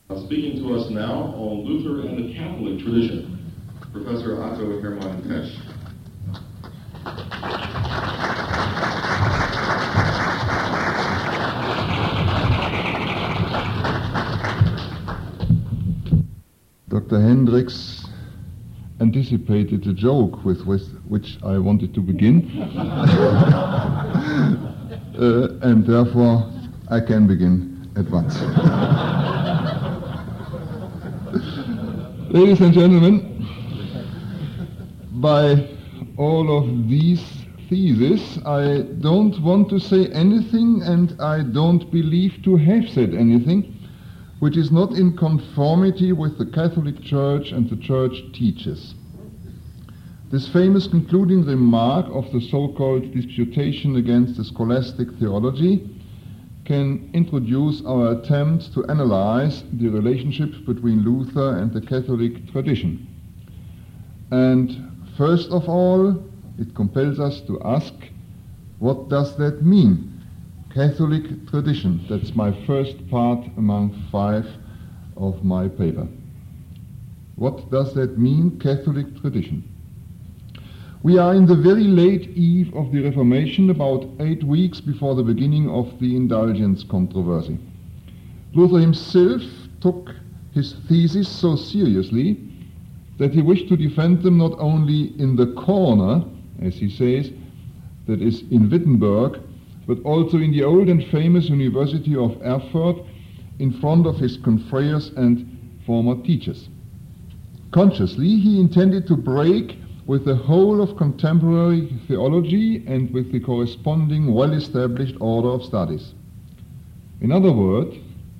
Speaking to us now on Luther and the Catholic tradition, Professor Otto Hermann Tesch. Dr. Hendricks anticipated the joke with which I wanted to begin, and therefore I can begin at once. Ladies and gentlemen, by all of these theses, I don't want to say anything, and I don't believe to have said anything which is not in conformity with the Catholic Church and the Church teaches. This famous concluding remark of the so-called disputation against the scholastic theology can introduce our attempt to analyze the relationship between Luther and the Catholic tradition. And first of all, it compels us to ask, what does that mean? Catholic tradition. That's my first part among 5 of my paper. What does that mean, Catholic tradition? We are in the very late eve of the Reformation, about 8 weeks before the beginning of the indulgence controversy. Luther himself took his theses so seriously that he wished to defend them not only in the corner, as he says, that is in Wittenberg, but also in the old and famous University of Erfurt in front of his confreres and former teachers. Consciously, he intended to break with the whole of contemporary theology and with the corresponding well-established order of studies. In other words,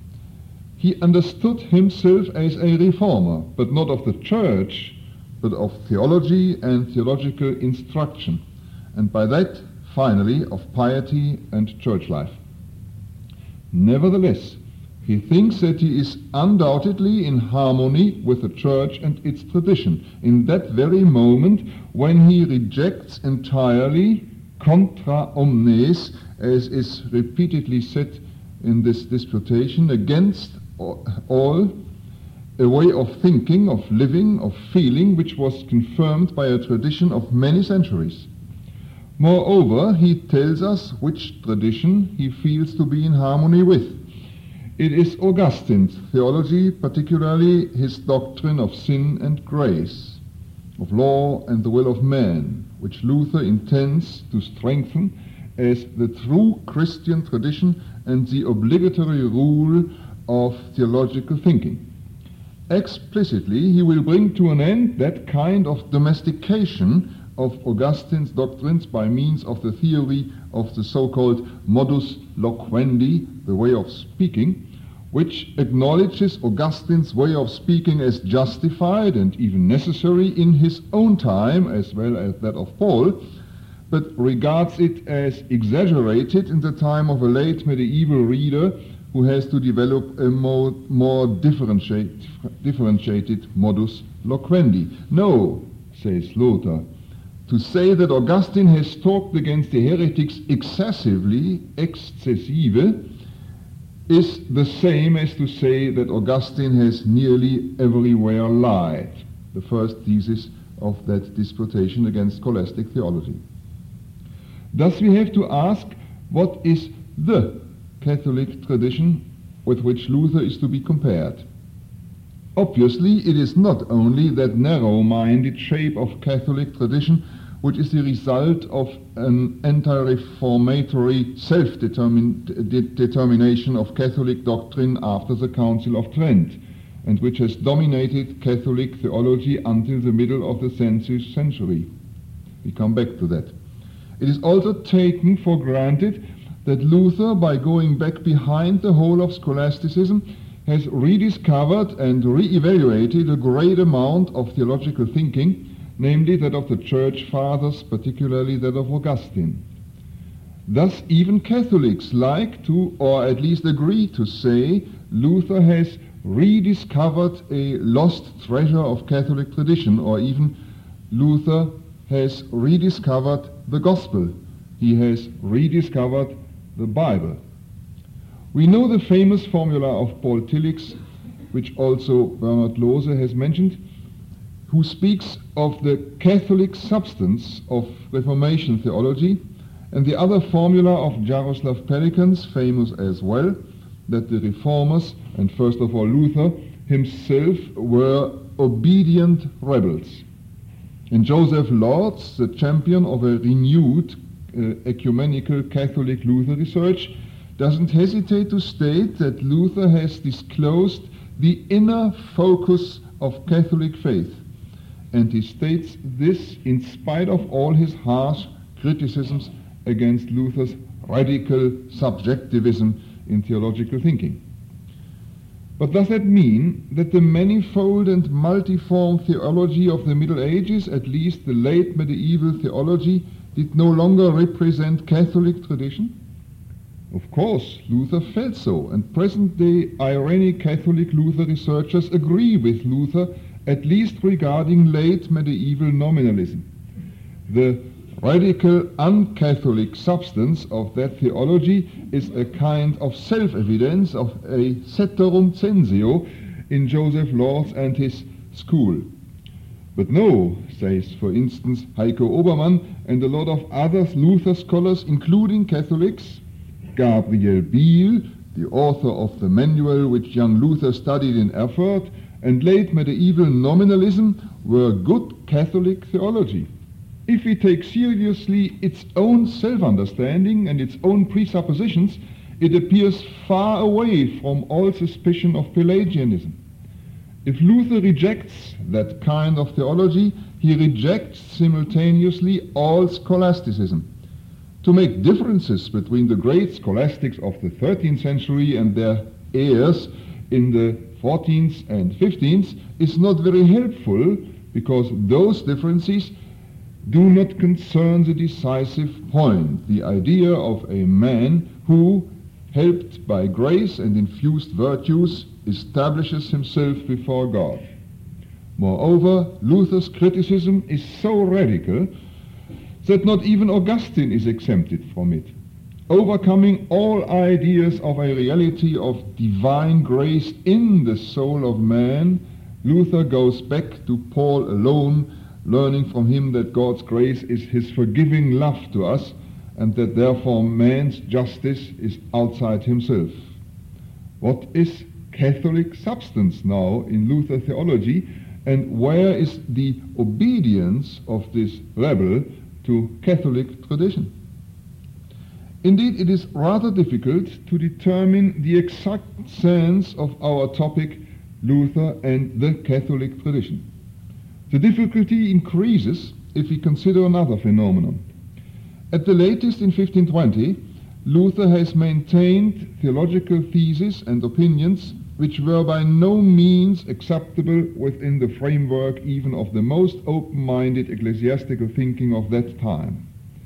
he understood himself as a reformer, but not of the Church, but of theology and theological instruction, and by that, finally, of piety and church life. Nevertheless, he thinks that he is undoubtedly in harmony with the Church and its tradition in that very moment when he rejects entirely contra omnes, as is repeatedly said in this disputation, against all, a way of thinking, of living, of feeling, which was confirmed by a tradition of many centuries. Moreover, he tells us which tradition he feels to be in harmony with. It is Augustine's theology, particularly his doctrine of sin and grace, of law and the will of man, which Luther intends to strengthen as the true Christian tradition and the obligatory rule of theological thinking. Explicitly, he will bring to an end that kind of domestication of Augustine's doctrines by means of the theory of the so-called modus loquendi, the way of speaking, which acknowledges Augustine's way of speaking as justified and even necessary in his own time as well as that of Paul, but regards it as exaggerated in the time of a late medieval reader who has to develop a more differentiated modus loquendi. No, says Luther, to say that Augustine has talked against the heretics excessive, is the same as to say that Augustine has nearly everywhere lied, the first thesis of that disputation against scholastic theology. Thus we have to ask, what is the Catholic tradition with which Luther is to be compared? Obviously, it is not only that narrow-minded shape of Catholic tradition which is the result of an anti-reformatory self-determination of Catholic doctrine after the Council of Trent, and which has dominated Catholic theology until the middle of the 10th century. We come back to that. It is also taken for granted that Luther, by going back behind the whole of scholasticism, has rediscovered and re-evaluated a great amount of theological thinking, namely that of the Church Fathers, particularly that of Augustine. Thus, even Catholics like to, or at least agree to say, Luther has rediscovered a lost treasure of Catholic tradition, or even Luther has rediscovered the Gospel. He has rediscovered the Bible. We know the famous formula of Paul Tillich's, which also Bernhard Lose has mentioned, who speaks of the Catholic substance of Reformation theology, and the other formula of Jaroslav Pelikans, famous as well, that the Reformers, and first of all Luther himself, were obedient rebels. And Joseph Lorz, the champion of a renewed ecumenical Catholic Luther research, doesn't hesitate to state that Luther has disclosed the inner focus of Catholic faith. And he states this in spite of all his harsh criticisms against Luther's radical subjectivism in theological thinking. But does that mean that the manifold and multiform theology of the Middle Ages, at least the late medieval theology, did no longer represent Catholic tradition? Of course, Luther felt so, and present-day ironic Catholic Luther researchers agree with Luther, at least regarding late medieval nominalism. The radical un-Catholic substance of that theology is a kind of self-evidence, of a ceterum censeo in Joseph Lorz and his school. But no, says for instance Heiko Obermann and a lot of other Luther scholars, including Catholics, Gabriel Biel, the author of the manual which young Luther studied in Erfurt, and late medieval nominalism were good Catholic theology. If we take seriously its own self-understanding and its own presuppositions, it appears far away from all suspicion of Pelagianism. If Luther rejects that kind of theology, he rejects simultaneously all scholasticism. To make differences between the great scholastics of the 13th century and their heirs in the 14th and 15th is not very helpful, because those differences do not concern the decisive point, the idea of a man who, helped by grace and infused virtues, establishes himself before God. Moreover, Luther's criticism is so radical that not even Augustine is exempted from it. Overcoming all ideas of a reality of divine grace in the soul of man, Luther goes back to Paul alone, learning from him that God's grace is his forgiving love to us, and that therefore man's justice is outside himself. What is Catholic substance now in Luther theology, and where is the obedience of this rebel to Catholic tradition? Indeed, it is rather difficult to determine the exact sense of our topic, Luther and the Catholic tradition. The difficulty increases if we consider another phenomenon. At the latest, in 1520, Luther has maintained theological theses and opinions which were by no means acceptable within the framework even of the most open-minded ecclesiastical thinking of that time.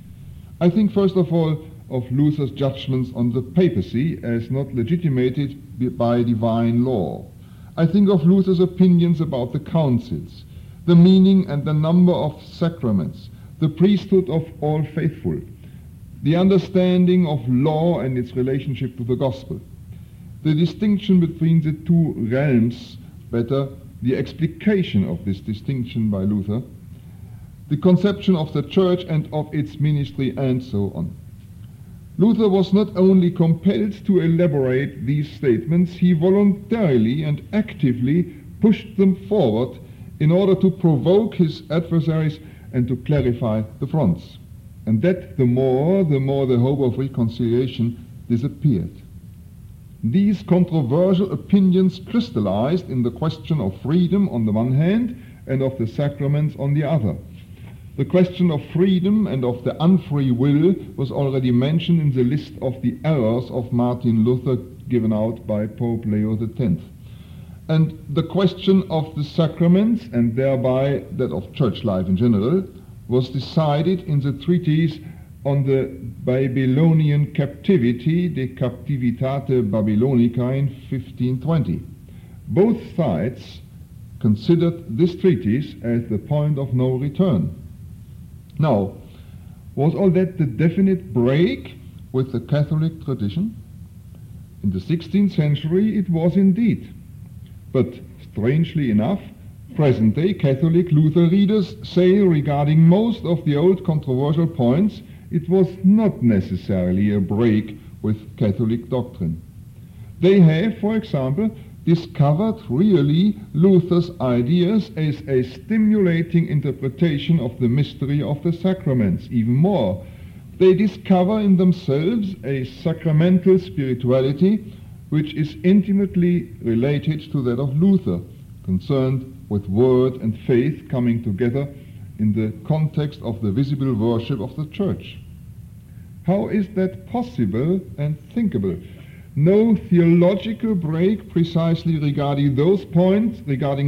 I think first of all of Luther's judgments on the papacy as not legitimated by divine law. I think of Luther's opinions about the councils, the meaning and the number of sacraments, the priesthood of all faithful, the understanding of law and its relationship to the gospel, the distinction between the two realms, better, the explication of this distinction by Luther, the conception of the church and of its ministry, and so on. Luther was not only compelled to elaborate these statements, he voluntarily and actively pushed them forward in order to provoke his adversaries and to clarify the fronts. And that the more the hope of reconciliation disappeared. These controversial opinions crystallized in the question of freedom on the one hand and of the sacraments on the other. The question of freedom and of the unfree will was already mentioned in the list of the errors of Martin Luther given out by Pope Leo X. And the question of the sacraments, and thereby that of church life in general, was decided in the treatise on the Babylonian captivity, De Captivitate Babylonica, in 1520. Both sides considered this treatise as the point of no return. Now, was all that the definite break with the Catholic tradition? In the 16th century it was indeed. But strangely enough, present-day Catholic Luther readers say regarding most of the old controversial points, it was not necessarily a break with Catholic doctrine. They have, for example, discovered really Luther's ideas as a stimulating interpretation of the mystery of the sacraments. Even more, they discover in themselves a sacramental spirituality which is intimately related to that of Luther, concerned with word and faith coming together in the context of the visible worship of the Church. How is that possible and thinkable? No theological break precisely regarding those points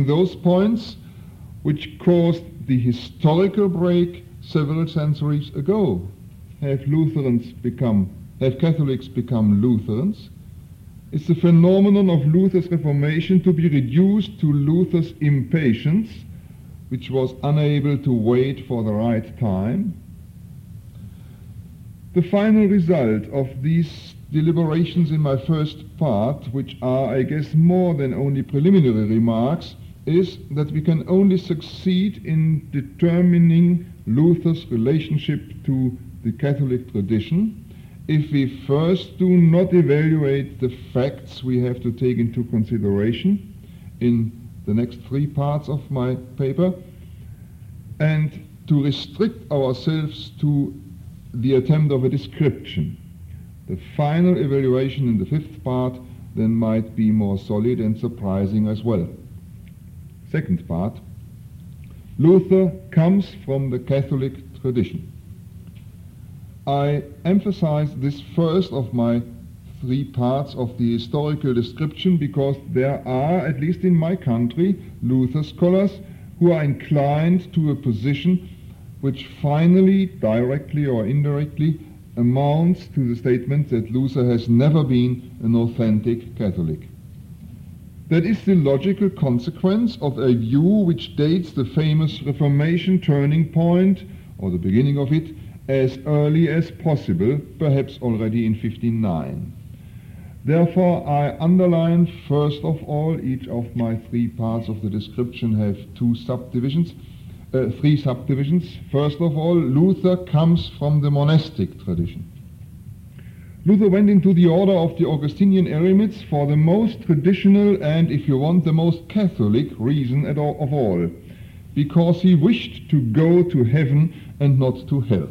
which caused the historical break several centuries ago. Have Catholics become Lutherans? Is the phenomenon of Luther's Reformation to be reduced to Luther's impatience, which was unable to wait for the right time? The final result of these deliberations in my first part, which are, I guess, more than only preliminary remarks, is that we can only succeed in determining Luther's relationship to the Catholic tradition if we first do not evaluate the facts we have to take into consideration in the next 3 parts of my paper, and to restrict ourselves to the attempt of a description. The final evaluation in the 5th part then might be more solid and surprising as well. Second part, Luther comes from the Catholic tradition. I emphasize this first of my 3 parts of the historical description because there are, at least in my country, Luther scholars who are inclined to a position which finally, directly or indirectly, amounts to the statement that Luther has never been an authentic Catholic. That is the logical consequence of a view which dates the famous Reformation turning point, or the beginning of it, as early as possible, perhaps already in 1509. Therefore, I underline first of all, each of my 3 parts of the description have 3 subdivisions. First of all, Luther comes from the monastic tradition. Luther went into the order of the Augustinian Eremites for the most traditional and, if you want, the most Catholic reason of all, because he wished to go to heaven and not to hell.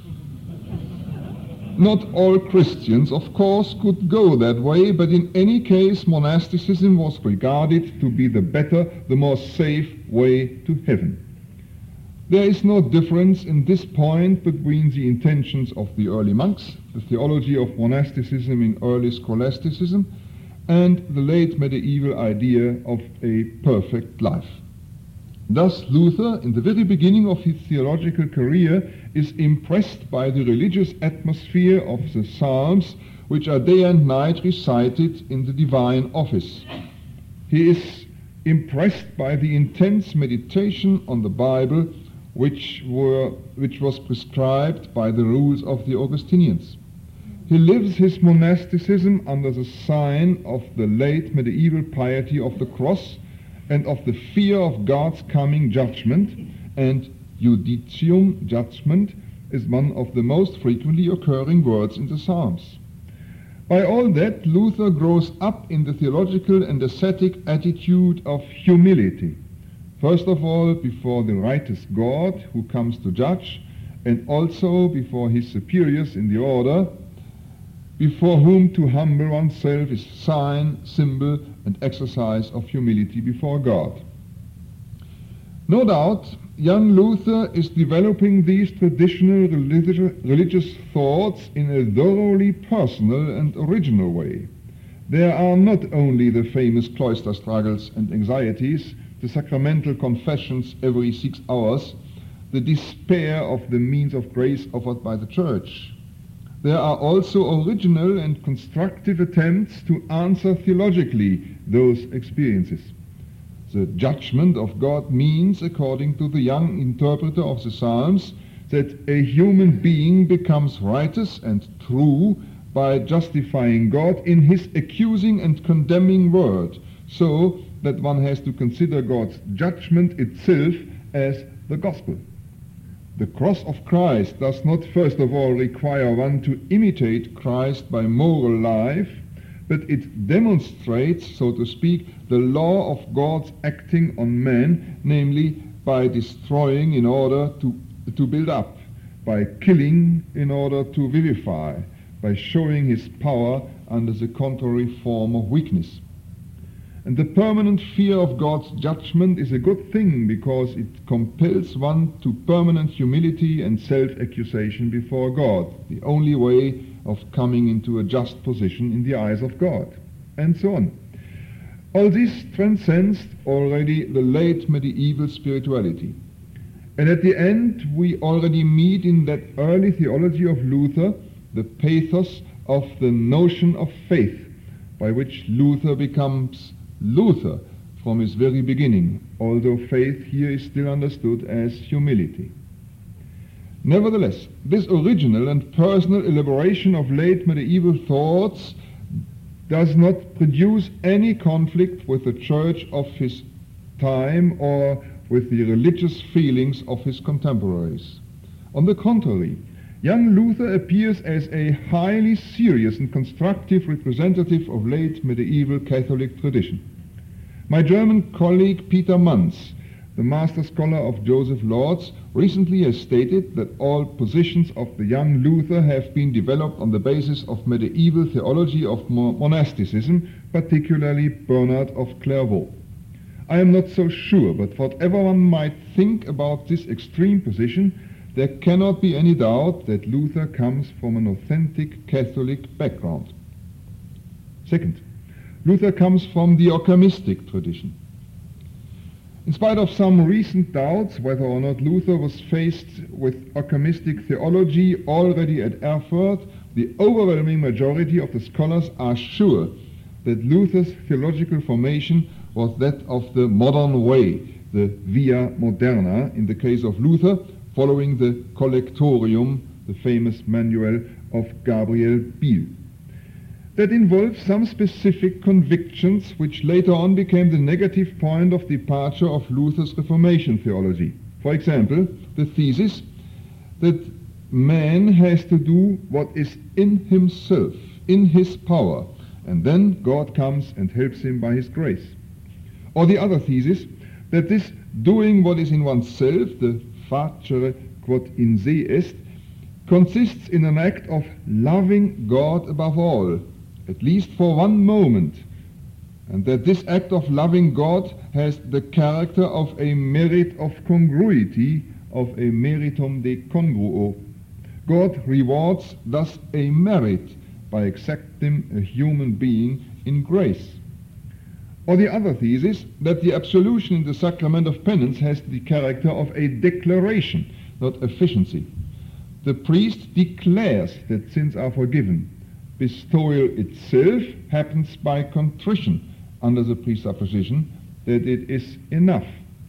Not all Christians, of course, could go that way, but in any case, monasticism was regarded to be the better, the more safe way to heaven. There is no difference in this point between the intentions of the early monks, the theology of monasticism in early scholasticism, and the late medieval idea of a perfect life. Thus, Luther, in the very beginning of his theological career, is impressed by the religious atmosphere of the Psalms, which are day and night recited in the divine office. He is impressed by the intense meditation on the Bible, which was prescribed by the rules of the Augustinians. He lives his monasticism under the sign of the late medieval piety of the cross and of the fear of God's coming judgment, and judicium, judgment, is one of the most frequently occurring words in the Psalms. By all that, Luther grows up in the theological and ascetic attitude of humility, first of all before the righteous God who comes to judge, and also before his superiors in the order, before whom to humble oneself is sign, symbol, and exercise of humility before God. No doubt, young Luther is developing these traditional religious thoughts in a thoroughly personal and original way. There are not only the famous cloister struggles and anxieties, the sacramental confessions every 6 hours, the despair of the means of grace offered by the Church. There are also original and constructive attempts to answer theologically those experiences. The judgment of God means, according to the young interpreter of the Psalms, that a human being becomes righteous and true by justifying God in his accusing and condemning word, so that one has to consider God's judgment itself as the gospel. The cross of Christ does not first of all require one to imitate Christ by moral life, but it demonstrates, so to speak, the law of God's acting on man, namely by destroying in order to build up, by killing in order to vivify, by showing his power under the contrary form of weakness. And the permanent fear of God's judgment is a good thing because it compels one to permanent humility and self-accusation before God, the only way of coming into a just position in the eyes of God, and so on. All this transcends already the late medieval spirituality. And at the end we already meet in that early theology of Luther the pathos of the notion of faith, by which Luther becomes Luther from his very beginning, although faith here is still understood as humility. Nevertheless, this original and personal elaboration of late medieval thoughts does not produce any conflict with the church of his time or with the religious feelings of his contemporaries. On the contrary, young Luther appears as a highly serious and constructive representative of late medieval Catholic tradition. My German colleague Peter Manz, the master scholar of Joseph Lorz, recently has stated that all positions of the young Luther have been developed on the basis of medieval theology of monasticism, particularly Bernard of Clairvaux. I am not so sure, but whatever one might think about this extreme position, there cannot be any doubt that Luther comes from an authentic Catholic background. Second, Luther comes from the Occamistic tradition. In spite of some recent doubts whether or not Luther was faced with Occamistic theology already at Erfurt, the overwhelming majority of the scholars are sure that Luther's theological formation was that of the modern way, the Via Moderna, in the case of Luther, following the Collectorium, the famous manual of Gabriel Biel. That involves some specific convictions which later on became the negative point of departure of Luther's Reformation theology. For example, the thesis that man has to do what is in himself, in his power, and then God comes and helps him by his grace. Or the other thesis that this doing what is in oneself, the facere quod in se est, consists in an act of loving God above all, at least for one moment, and that this act of loving God has the character of a merit of congruity, of a meritum de congruo. God rewards thus a merit by accepting a human being in grace. Or the other thesis, that the absolution in the sacrament of penance has the character of a declaration, not efficiency. The priest declares that sins are forgiven. Bestowal itself happens by contrition, under the presupposition that it is enough,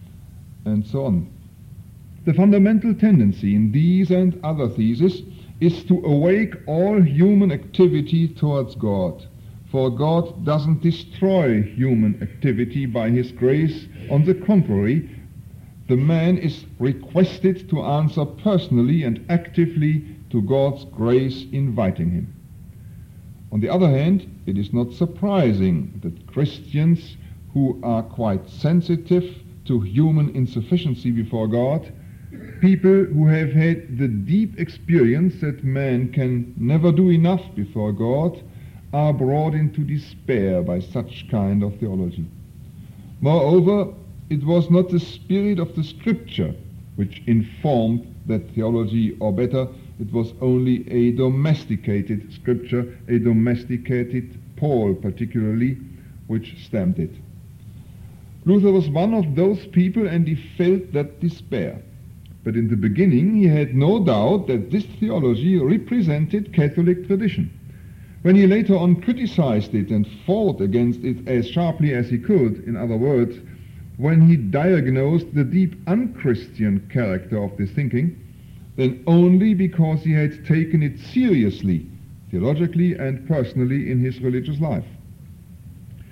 and so on. The fundamental tendency in these and other theses is to awake all human activity towards God, for God doesn't destroy human activity by his grace. On the contrary, the man is requested to answer personally and actively to God's grace inviting him. On the other hand, it is not surprising that Christians who are quite sensitive to human insufficiency before God, people who have had the deep experience that man can never do enough before God, are brought into despair by such kind of theology. Moreover, it was not the spirit of the Scripture which informed that theology, or better, it was only a domesticated Scripture, a domesticated Paul particularly, which stamped it. Luther was one of those people, and he felt that despair. But in the beginning he had no doubt that this theology represented Catholic tradition. When he later on criticized it and fought against it as sharply as he could, in other words, when he diagnosed the deep unchristian character of this thinking, then only because he had taken it seriously, theologically and personally in his religious life.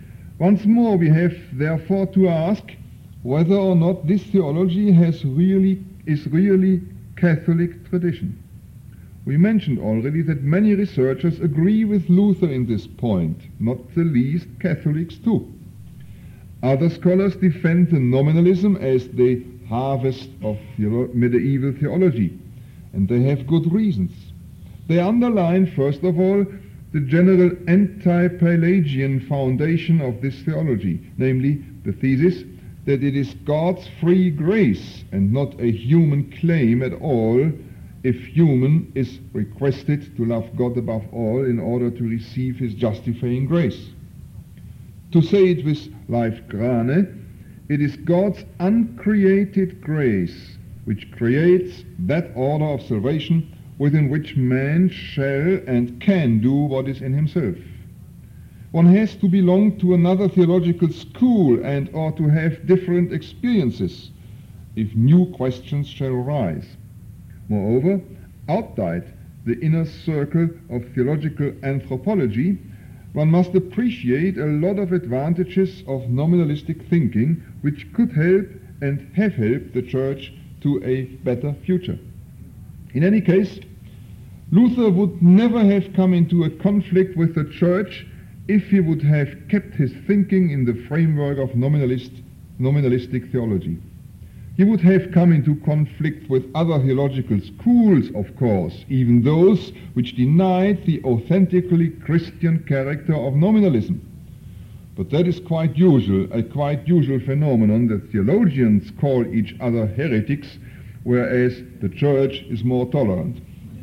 Once more, we have therefore to ask whether or not this theology is really Catholic tradition. We mentioned already that many researchers agree with Luther in this point, not the least Catholics too. Other scholars defend the nominalism as the harvest of medieval theology, and they have good reasons. They underline, first of all, the general anti-Pelagian foundation of this theology, namely the thesis that it is God's free grace and not a human claim at all if human is requested to love God above all in order to receive his justifying grace. To say it with Leif Grane, it is God's uncreated grace which creates that order of salvation within which man shall and can do what is in himself. One has to belong to another theological school and or to have different experiences if new questions shall arise. Moreover, outside the inner circle of theological anthropology, one must appreciate a lot of advantages of nominalistic thinking which could help and have helped the Church to a better future. In any case, Luther would never have come into a conflict with the Church if he would have kept his thinking in the framework of nominalistic theology. He would have come into conflict with other theological schools, of course, even those which denied the authentically Christian character of nominalism. But that is quite usual, a quite usual phenomenon that theologians call each other heretics, whereas the Church is more tolerant.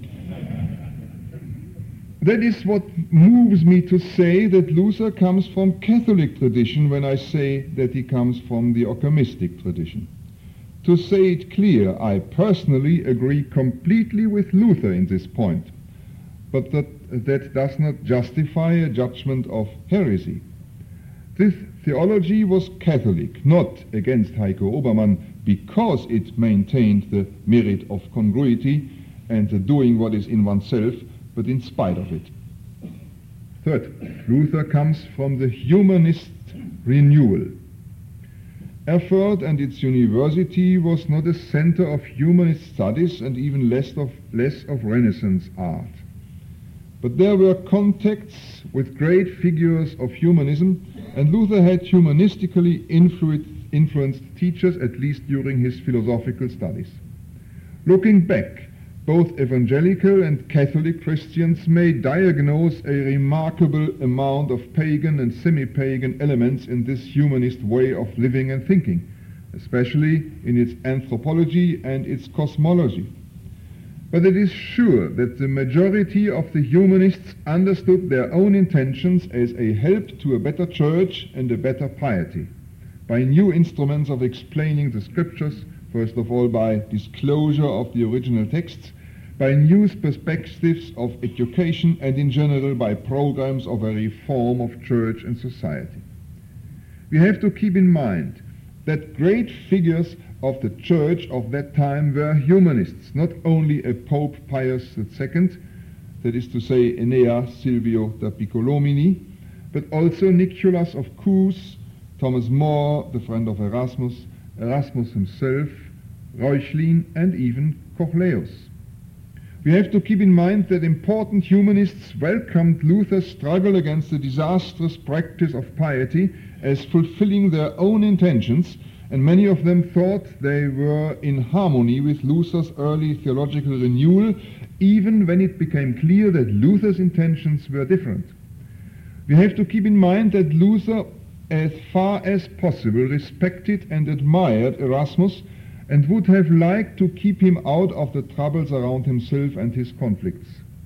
That is what moves me to say that Luther comes from Catholic tradition when I say that he comes from the Occamistic tradition. To say it clear, I personally agree completely with Luther in this point, but that does not justify a judgment of heresy. This theology was Catholic, not against Heiko Obermann, because it maintained the merit of congruity and the doing what is in oneself, but in spite of it. Third, Luther comes from the humanist renewal. Erfurt and its university was not a center of humanist studies and even less of Renaissance art. But there were contacts with great figures of humanism, and Luther had humanistically influenced teachers, at least during his philosophical studies. Looking back, both evangelical and Catholic Christians may diagnose a remarkable amount of pagan and semi-pagan elements in this humanist way of living and thinking, especially in its anthropology and its cosmology. But it is sure that the majority of the humanists understood their own intentions as a help to a better church and a better piety, by new instruments of explaining the scriptures, first of all by disclosure of the original texts, by new perspectives of education, and in general by programs of a reform of church and society. We have to keep in mind that great figures of the church of that time were humanists, not only a Pope Pius II, that is to say Enea Silvio da Piccolomini, but also Nicholas of Cues, Thomas More, the friend of Erasmus, Erasmus himself, Reuchlin, and even Kochleus. We have to keep in mind that important humanists welcomed Luther's struggle against the disastrous practice of piety as fulfilling their own intentions, and many of them thought they were in harmony with Luther's early theological renewal, even when it became clear that Luther's intentions were different. We have to keep in mind that Luther, as far as possible, respected and admired Erasmus, and would have liked to keep him out of the troubles around himself and his conflicts.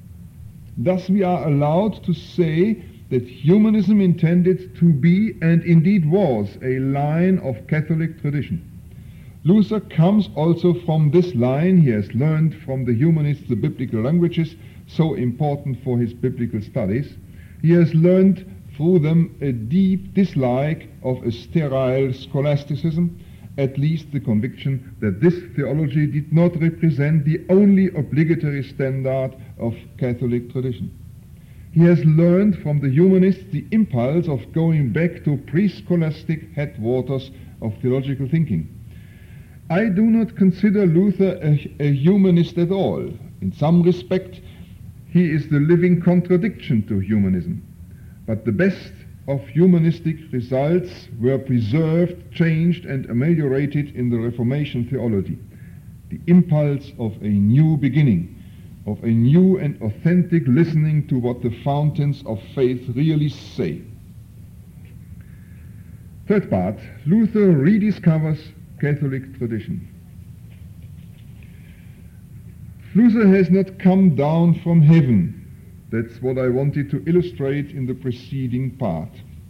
Thus we are allowed to say that humanism intended to be, and indeed was, a line of Catholic tradition. Luther comes also from this line. He has learned from the humanists the biblical languages, so important for his biblical studies. He has learned through them a deep dislike of a sterile scholasticism, at least the conviction that this theology did not represent the only obligatory standard of Catholic tradition. He has learned from the humanists the impulse of going back to pre-scholastic headwaters of theological thinking. I do not consider Luther a humanist at all. In some respect, he is the living contradiction to humanism. But the best of humanistic results were preserved, changed, and ameliorated in the Reformation theology. The impulse of a new beginning, of a new and authentic listening to what the fountains of faith really say. Third part, Luther rediscovers Catholic tradition. Luther has not come down from heaven. That's what I wanted to illustrate in the preceding part.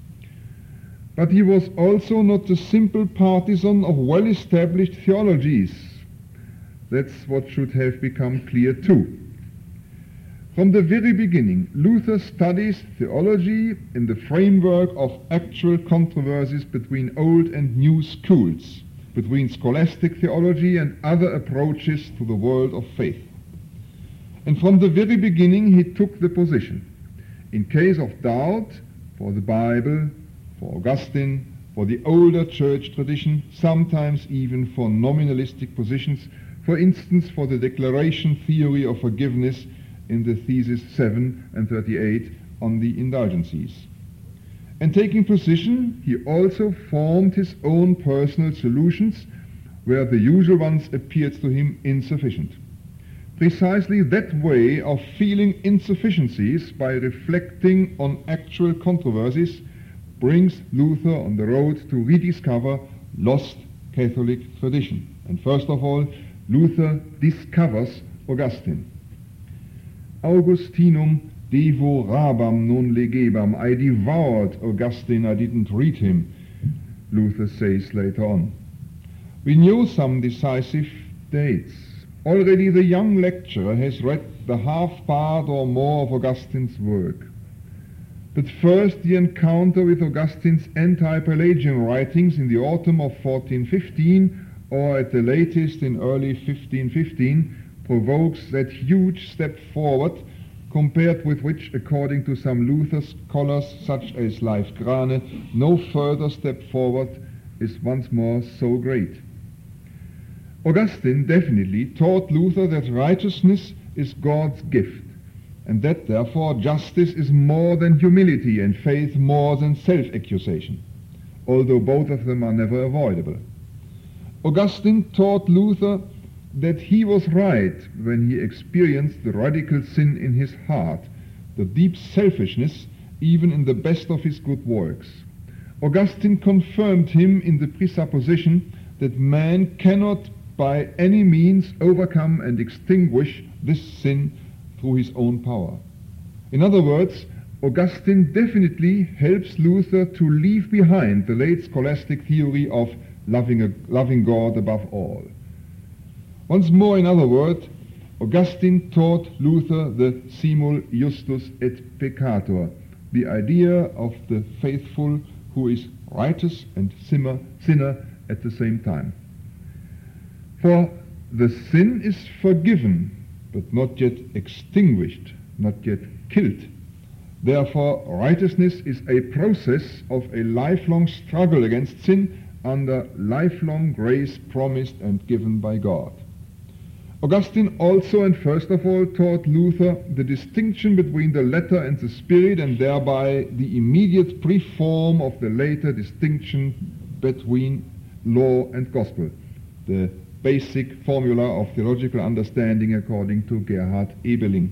But he was also not a simple partisan of well-established theologies. That's what should have become clear too. From the very beginning, Luther studies theology in the framework of actual controversies between old and new schools, between scholastic theology and other approaches to the world of faith. And from the very beginning he took the position, in case of doubt, for the Bible, for Augustine, for the older church tradition, sometimes even for nominalistic positions, for instance for the declaration theory of forgiveness in the Theses 7 and 38 on the indulgences. And taking position, he also formed his own personal solutions where the usual ones appeared to him insufficient. Precisely that way of feeling insufficiencies by reflecting on actual controversies brings Luther on the road to rediscover lost Catholic tradition. And first of all, Luther discovers Augustine. Augustinum devorabam non legebam. I devoured Augustine, I didn't read him, Luther says later on. We know some decisive dates. Already the young lecturer has read the half part or more of Augustine's work. But first the encounter with Augustine's anti-Pelagian writings in the autumn of 1415 or at the latest in early 1515 provokes that huge step forward, compared with which, according to some Luther scholars such as Leif Grane, no further step forward is once more so great. Augustine definitely taught Luther that righteousness is God's gift, and that therefore justice is more than humility and faith more than self-accusation, although both of them are never avoidable. Augustine taught Luther that he was right when he experienced the radical sin in his heart, the deep selfishness even in the best of his good works. Augustine confirmed him in the presupposition that man cannot by any means overcome and extinguish this sin through his own power. In other words, Augustine definitely helps Luther to leave behind the late scholastic theory of loving God above all. Once more, in other words, Augustine taught Luther the simul justus et peccator, the idea of the faithful who is righteous and sinner at the same time. For the sin is forgiven, but not yet extinguished, not yet killed. Therefore, righteousness is a process of a lifelong struggle against sin under lifelong grace promised and given by God. Augustine also and first of all taught Luther the distinction between the letter and the spirit, and thereby the immediate pre-form of the later distinction between law and gospel, the basic formula of theological understanding according to Gerhard Ebeling.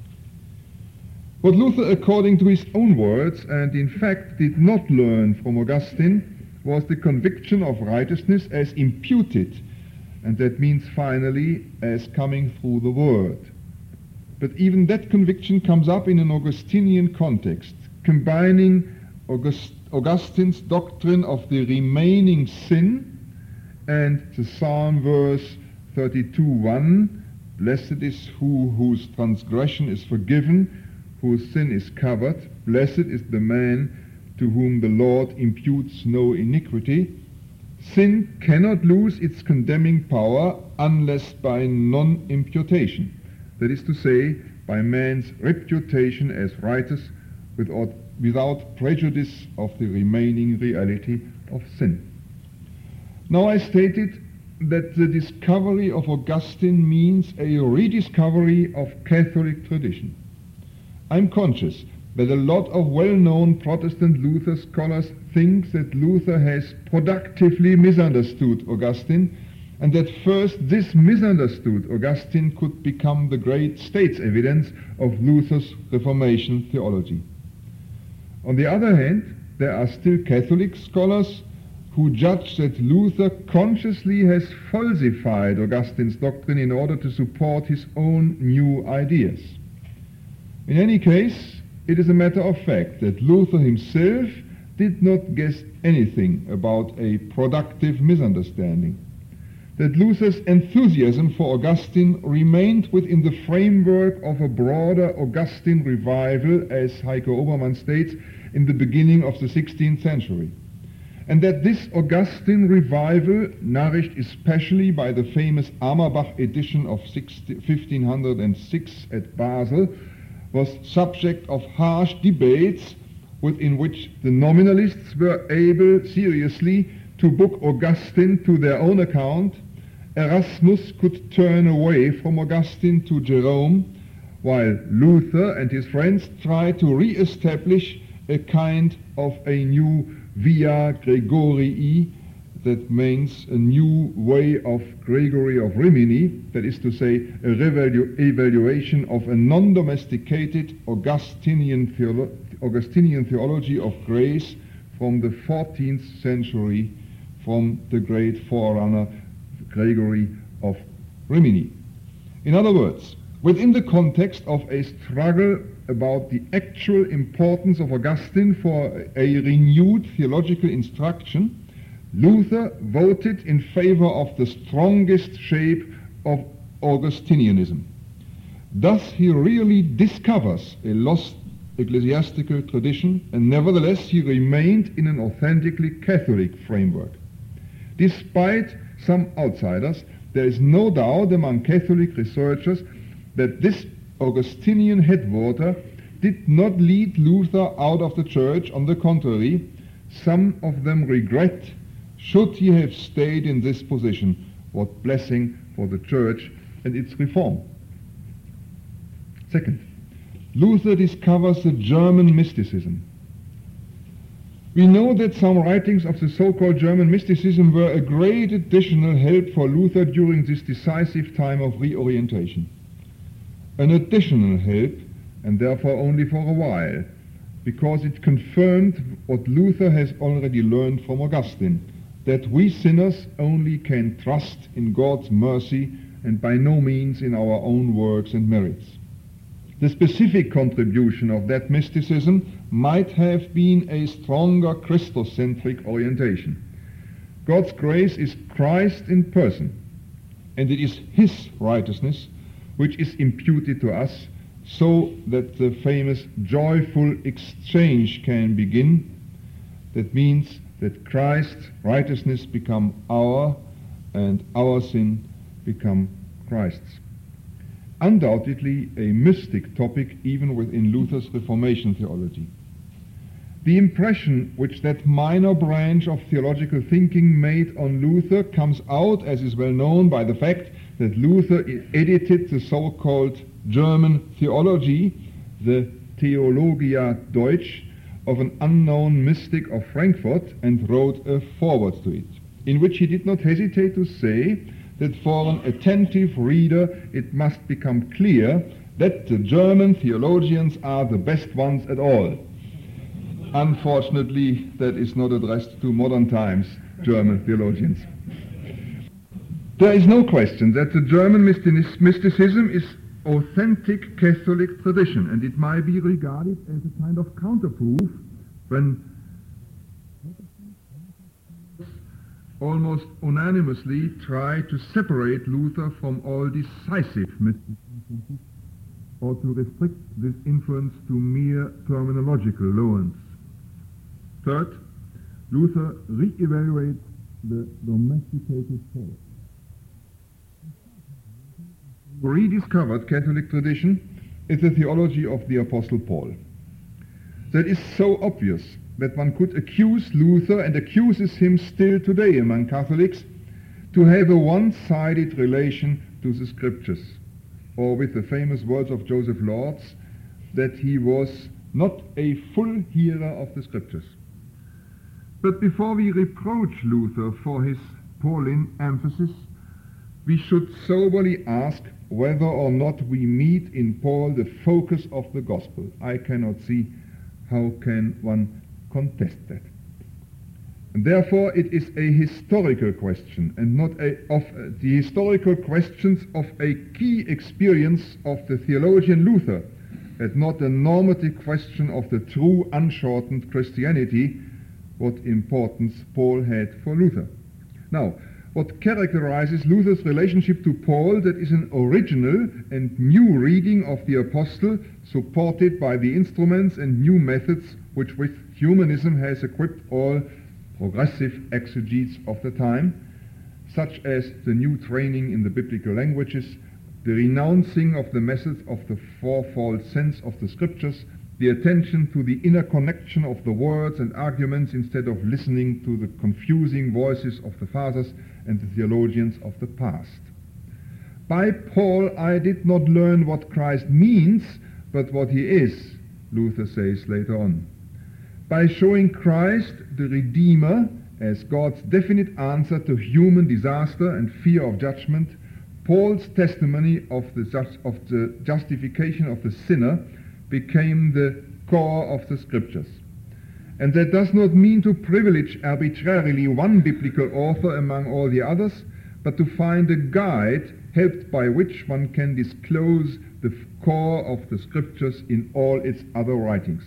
What Luther, according to his own words, and in fact did not learn from Augustine, was the conviction of righteousness as imputed, and that means finally as coming through the word. But even that conviction comes up in an Augustinian context, combining Augustine's doctrine of the remaining sin and the Psalm verse 32:1, blessed is whose transgression is forgiven, whose sin is covered, blessed is the man to whom the Lord imputes no iniquity. Sin cannot lose its condemning power unless by non-imputation. That is to say, by man's reputation as righteous without prejudice of the remaining reality of sin. Now I stated that the discovery of Augustine means a rediscovery of Catholic tradition. I'm conscious that a lot of well-known Protestant Luther scholars think that Luther has productively misunderstood Augustine, and that first this misunderstood Augustine could become the great states evidence of Luther's Reformation theology. On the other hand, there are still Catholic scholars who judge that Luther consciously has falsified Augustine's doctrine in order to support his own new ideas. In any case, it is a matter of fact that Luther himself did not guess anything about a productive misunderstanding. That Luther's enthusiasm for Augustine remained within the framework of a broader Augustine revival, as Heiko Obermann states, in the beginning of the 16th century. And that this Augustine revival, nourished especially by the famous Amerbach edition of 1506 at Basel, was subject of harsh debates within which the nominalists were able seriously to book Augustine to their own account. Erasmus could turn away from Augustine to Jerome, while Luther and his friends tried to re-establish a kind of a new Via Gregorii, that means a new way of Gregory of Rimini, that is to say, a evaluation of a non-domesticated Augustinian theology of grace from the 14th century, from the great forerunner Gregory of Rimini. In other words, within the context of a struggle about the actual importance of Augustine for a renewed theological instruction, Luther voted in favor of the strongest shape of Augustinianism. Thus he really discovers a lost ecclesiastical tradition, and nevertheless he remained in an authentically Catholic framework. Despite some outsiders, there is no doubt among Catholic researchers that this Augustinian headwater did not lead Luther out of the church. On the contrary, some of them regret, should he have stayed in this position, what blessing for the church and its reform. Second, Luther discovers the German mysticism. We know that some writings of the so-called German mysticism were a great additional help for Luther during this decisive time of reorientation. An additional help, and therefore only for a while, because it confirmed what Luther has already learned from Augustine, that we sinners only can trust in God's mercy and by no means in our own works and merits. The specific contribution of that mysticism might have been a stronger Christocentric orientation. God's grace is Christ in person, and it is his righteousness which is imputed to us, so that the famous joyful exchange can begin. That means that Christ's righteousness become our, and our sin become Christ's. Undoubtedly a mystic topic even within Luther's Reformation theology. The impression which that minor branch of theological thinking made on Luther comes out, as is well known, by the fact that Luther edited the so-called German theology, the Theologia Deutsch, of an unknown mystic of Frankfurt, and wrote a foreword to it, in which he did not hesitate to say that for an attentive reader it must become clear that the German theologians are the best ones at all. Unfortunately, that is not addressed to modern times German theologians. There is no question that the German mysticism is authentic Catholic tradition, and it might be regarded as a kind of counterproof when almost unanimously try to separate Luther from all decisive mysticism, or to restrict this influence to mere terminological loans. Third, Luther re-evaluates the domesticated faith. Rediscovered Catholic tradition, is the theology of the Apostle Paul. That is so obvious that one could accuse Luther, and accuses him still today among Catholics, to have a one-sided relation to the Scriptures, or with the famous words of Joseph Lords, that he was not a full hearer of the Scriptures. But before we reproach Luther for his Pauline emphasis, we should soberly ask whether or not we meet in Paul the focus of the gospel. I cannot see how can one contest that. And therefore it is a historical question, and not of the historical questions of a key experience of the theologian Luther, and not a normative question of the true unshortened Christianity, what importance Paul had for Luther. Now, what characterizes Luther's relationship to Paul, that is an original and new reading of the apostle, supported by the instruments and new methods which with humanism has equipped all progressive exegetes of the time, such as the new training in the biblical languages, the renouncing of the methods of the fourfold sense of the Scriptures, the attention to the inner connection of the words and arguments instead of listening to the confusing voices of the fathers and the theologians of the past. By Paul I did not learn what Christ means, but what he is, Luther says later on. By showing Christ, the Redeemer, as God's definite answer to human disaster and fear of judgment, Paul's testimony of the justification of the sinner became the core of the Scriptures. And that does not mean to privilege arbitrarily one biblical author among all the others, but to find a guide helped by which one can disclose the core of the Scriptures in all its other writings.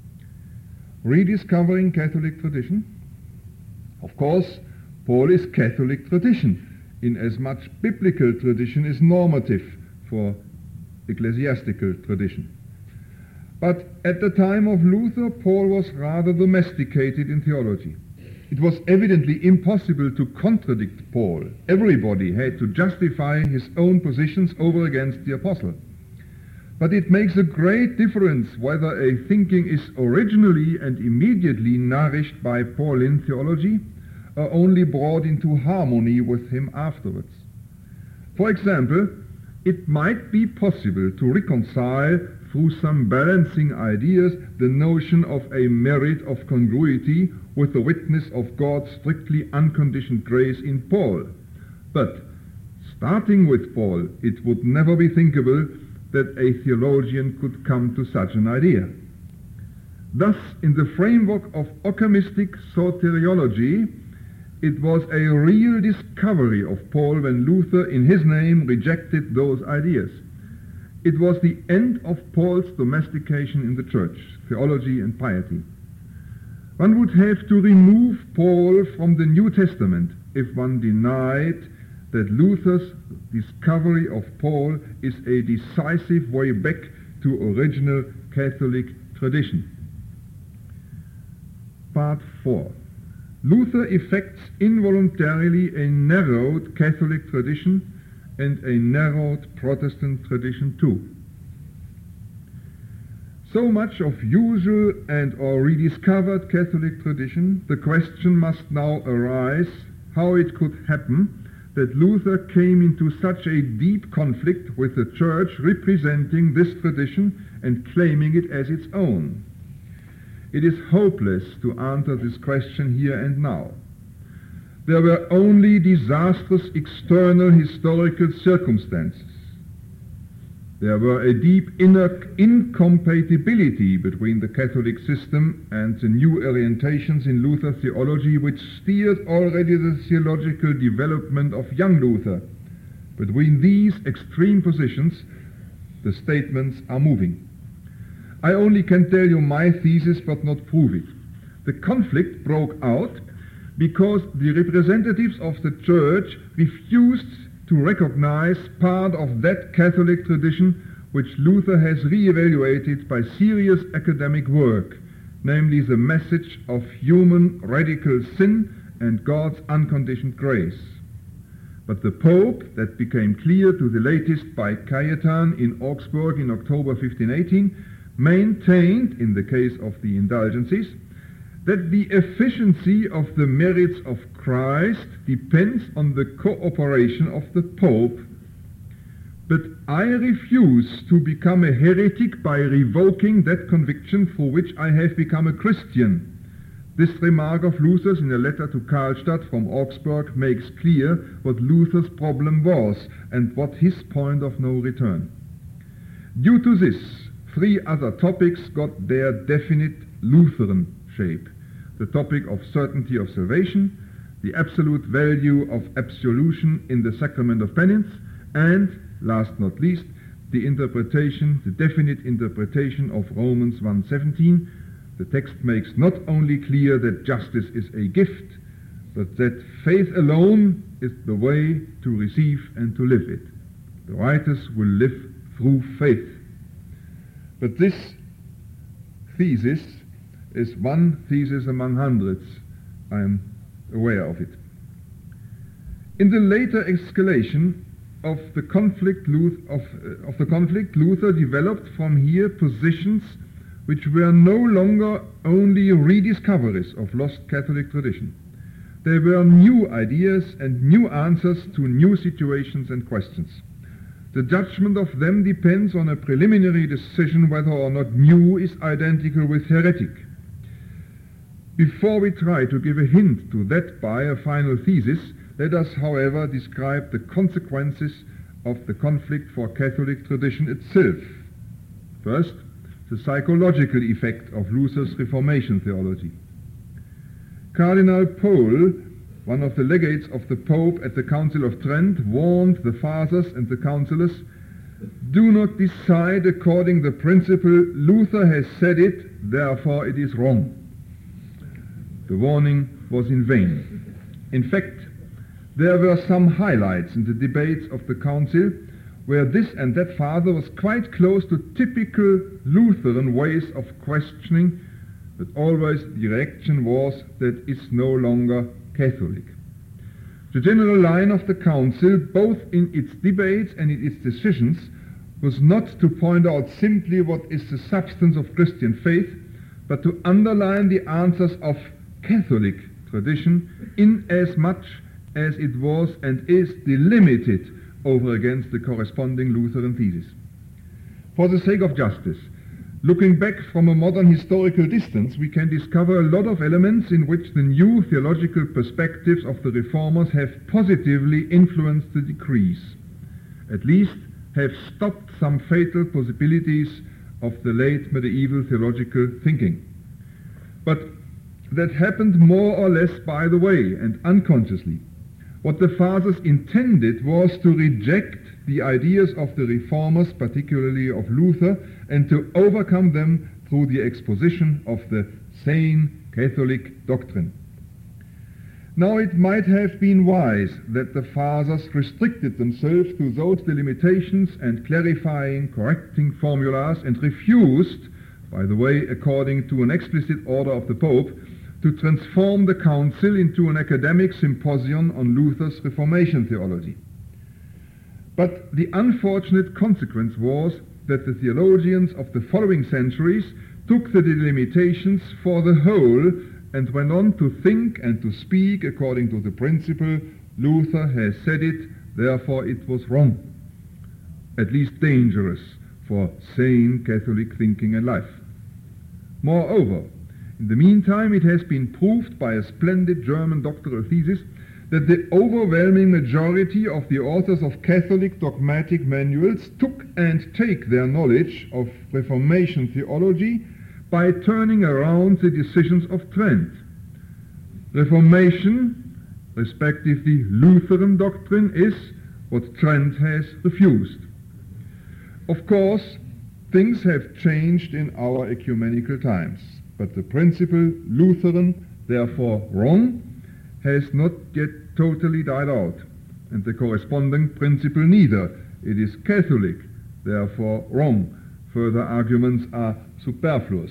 Rediscovering Catholic tradition? Of course, Paul is Catholic tradition, inasmuch biblical tradition is normative for ecclesiastical tradition. But at the time of Luther, Paul was rather domesticated in theology. It was evidently impossible to contradict Paul. Everybody had to justify his own positions over against the apostle. But it makes a great difference whether a thinking is originally and immediately nourished by Pauline theology or only brought into harmony with him afterwards. For example, it might be possible to reconcile through some balancing ideas the notion of a merit of congruity with the witness of God's strictly unconditioned grace in Paul. But starting with Paul, it would never be thinkable that a theologian could come to such an idea. Thus, in the framework of occamistic soteriology, it was a real discovery of Paul when Luther, in his name, rejected those ideas. It was the end of Paul's domestication in the church, theology and piety. One would have to remove Paul from the New Testament if one denied that Luther's discovery of Paul is a decisive way back to original Catholic tradition. Part 4. Luther effects involuntarily a narrowed Catholic tradition and a narrowed Protestant tradition too. So much of usual and or rediscovered Catholic tradition, the question must now arise how it could happen that Luther came into such a deep conflict with the Church representing this tradition and claiming it as its own. It is hopeless to answer this question here and now. There were only disastrous external historical circumstances. There were a deep inner incompatibility between the Catholic system and the new orientations in Luther theology which steered already the theological development of young Luther. Between these extreme positions, the statements are moving. I only can tell you my thesis but not prove it. The conflict broke out because the representatives of the Church refused to recognize part of that Catholic tradition which Luther has re-evaluated by serious academic work, namely the message of human radical sin and God's unconditioned grace. But the Pope, that became clear to the latest by Cajetan in Augsburg in October 1518, maintained, in the case of the indulgences, that the efficiency of the merits of Christ depends on the cooperation of the Pope. But I refuse to become a heretic by revoking that conviction for which I have become a Christian. This remark of Luther's in a letter to Karlstadt from Augsburg makes clear what Luther's problem was and what his point of no return. Due to this, 3 other topics got their definite Lutheran shape: the topic of certainty of salvation, the absolute value of absolution in the sacrament of penance, and, last not least, the definite interpretation of Romans 1:17. The text makes not only clear that justice is a gift, but that faith alone is the way to receive and to live it. The righteous will live through faith. But this thesis is one thesis among hundreds. I am aware of it. In the later escalation of the conflict, Luther developed from here positions which were no longer only rediscoveries of lost Catholic tradition. They were new ideas and new answers to new situations and questions. The judgment of them depends on a preliminary decision whether or not new is identical with heretic. Before we try to give a hint to that by a final thesis, let us, however, describe the consequences of the conflict for Catholic tradition itself. First, the psychological effect of Luther's Reformation theology. Cardinal Pohl, one of the legates of the Pope at the Council of Trent, warned the fathers and the councillors, "Do not decide according to the principle, Luther has said it, therefore it is wrong." The warning was in vain. In fact, there were some highlights in the debates of the council where this and that father was quite close to typical Lutheran ways of questioning, but always the reaction was that it's no longer Catholic. The general line of the council, both in its debates and in its decisions, was not to point out simply what is the substance of Christian faith, but to underline the answers of Catholic tradition in as much as it was and is delimited over against the corresponding Lutheran thesis. For the sake of justice, looking back from a modern historical distance, we can discover a lot of elements in which the new theological perspectives of the Reformers have positively influenced the decrees, at least have stopped some fatal possibilities of the late medieval theological thinking. But that happened more or less by the way and unconsciously. What the fathers intended was to reject the ideas of the Reformers, particularly of Luther, and to overcome them through the exposition of the sane Catholic doctrine. Now it might have been wise that the fathers restricted themselves to those delimitations and clarifying, correcting formulas, and refused, by the way, according to an explicit order of the Pope, to transform the council into an academic symposium on Luther's Reformation theology. But the unfortunate consequence was that the theologians of the following centuries took the delimitations for the whole and went on to think and to speak according to the principle, Luther has said it, therefore it was wrong, at least dangerous for sane Catholic thinking and life. Moreover, in the meantime, it has been proved by a splendid German doctoral thesis that the overwhelming majority of the authors of Catholic dogmatic manuals took and take their knowledge of Reformation theology by turning around the decisions of Trent. Reformation, respectively Lutheran doctrine, is what Trent has refused. Of course, things have changed in our ecumenical times. But the principle Lutheran, therefore wrong, has not yet totally died out, and the corresponding principle neither. It is Catholic, therefore wrong. Further arguments are superfluous.